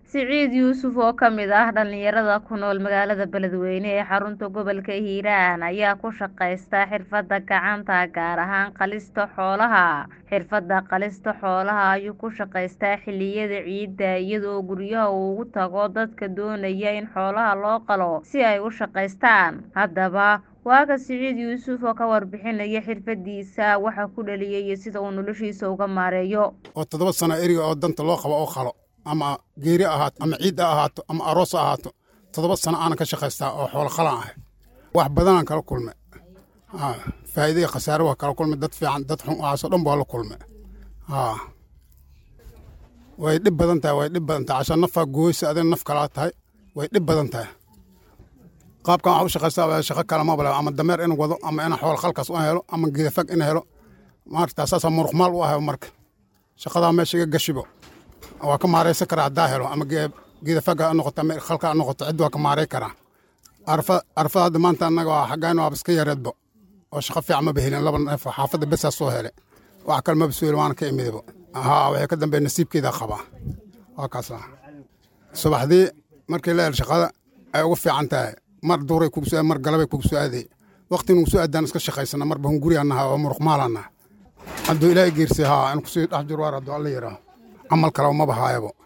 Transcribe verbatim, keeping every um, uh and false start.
Siciid Yuusuf oo ka mid ah dhalinyarada ku nool magaalada Beledweyne ee xarunta gobolka Hiiraan ayaa ku shaqaysta xirfadda gacanta gaar ahaan qalista xoolaha. Xirfadda qalista xoolaha ayuu ku shaqaystaa xilliyada ciida iyadoo guryaha uu ugu tago dadka doonaya in xoolaha loo qalo si ay u shaqaystaan. Haddaba waaga Siciid Yuusuf oo ka warbixinaya xirfadiisa waxa ku dhaliyay iyo sida uu noloshiisa uga maareeyo. oo toddoba sano eriga oo danta loo qabo oo qalo ama geeri ahaato ama ciid ahaato ama aroos ahaato toddoba sano aan ka shaqaystaa oo xoolo qalaan ah wax badan aan kala kulmay ha faa'iido iyo khasaaro waa kala kulmay dad fiican dad xun ah soo dhan baa la kulmay ha way dhib badan tahay way dhib badan tahay cashan nafa gooysa adin naf kala tahay way dhib badan tahay qaabkan waxa u shaqaystaa shaqo kala ma bala ama dameer in wado ama in xoolo khalkaas u helo ama geedafag in helo maarta asaasa muruq maal u ah marka shaqada meesha iga gashibo waa ka maareysan karaa haddaa helo ama geedafaga noqoto ama khalka noqoto cid waa ka maarey karaa arfa arfa hadda maanta annaga waa xaggaan waa iska yareedbo oo shaqo fiican ma bahelin laba neef xaafadda besaa soo hele wax kale ma basuul waan ka imidabo haa waxay ka dambeeyay nasiibkeeda qaba waa kaas subaxdii markii la hel shaqada ay ugu fiican tahay mar duuray kugu soo mar galabay kugu soo aaday waqtiga ugu soo aadaan iska shaqaysana mar baan guriyanaha oo muruq maalana hadduu ilaahay geersay haa in ku sii dhex jiro war hadduu alla yiraahdo camal kale ma bahaayabo